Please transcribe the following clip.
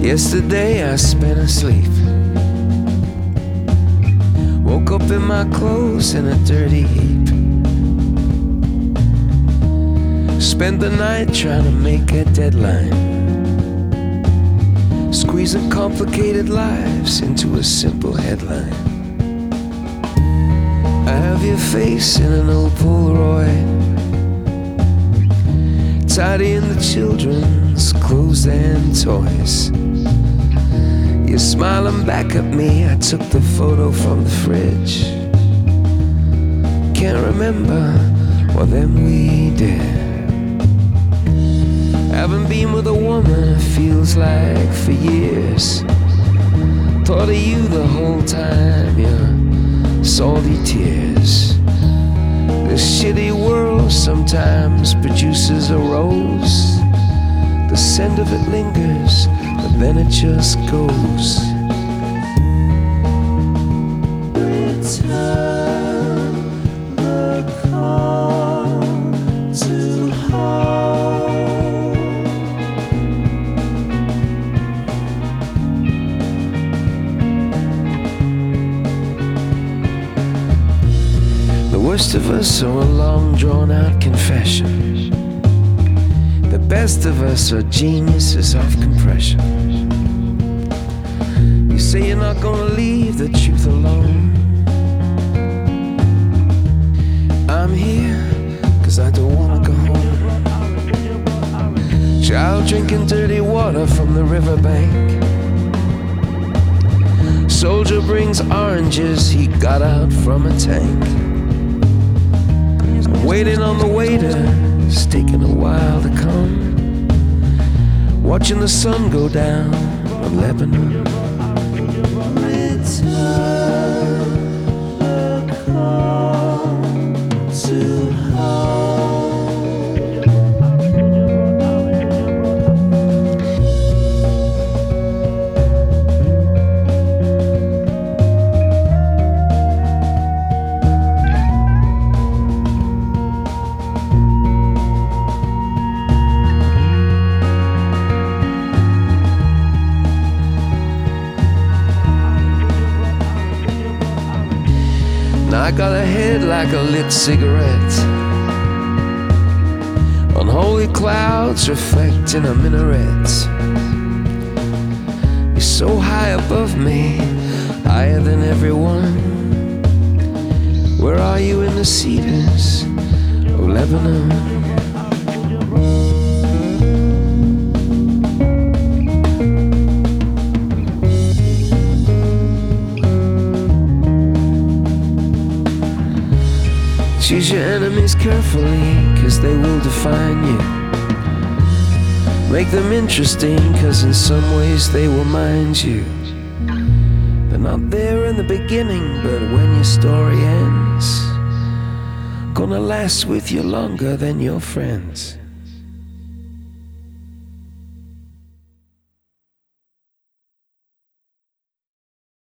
Yesterday I spent asleep. Woke up in my clothes in a dirty heap. Spent the night trying to make a deadline, squeezing complicated lives into a simple headline. I have your face in an old Polaroid, tidying the children's clothes and toys. You're smiling back at me. I took the photo from the fridge. Can't remember, well then we did. Haven't been with a woman, it feels like for years. Thought of you the whole time, your salty tears. This shitty world sometimes produces a rose. The scent of it lingers, but then it just goes. Return the call to home. The worst of us are a long drawn-out confession. The best of us are geniuses of compression. You say you're not gonna leave the truth alone. I'm here cause I don't wanna go home. Child drinking dirty water from the riverbank. Soldier brings oranges he got out from a tank. I'm waiting on the waiter, it's taking a while to come. Watching the sun go down on Lebanon. Return the call to home. I got a head like a lit cigarette. Unholy clouds reflect in a minaret. You're so high above me, higher than everyone. Where are you in the cedars, oh Lebanon? Choose your enemies carefully, cause they will define you. Make them interesting, cause in some ways they will mind you. They're not there in the beginning, but when your story ends, gonna last with you longer than your friends.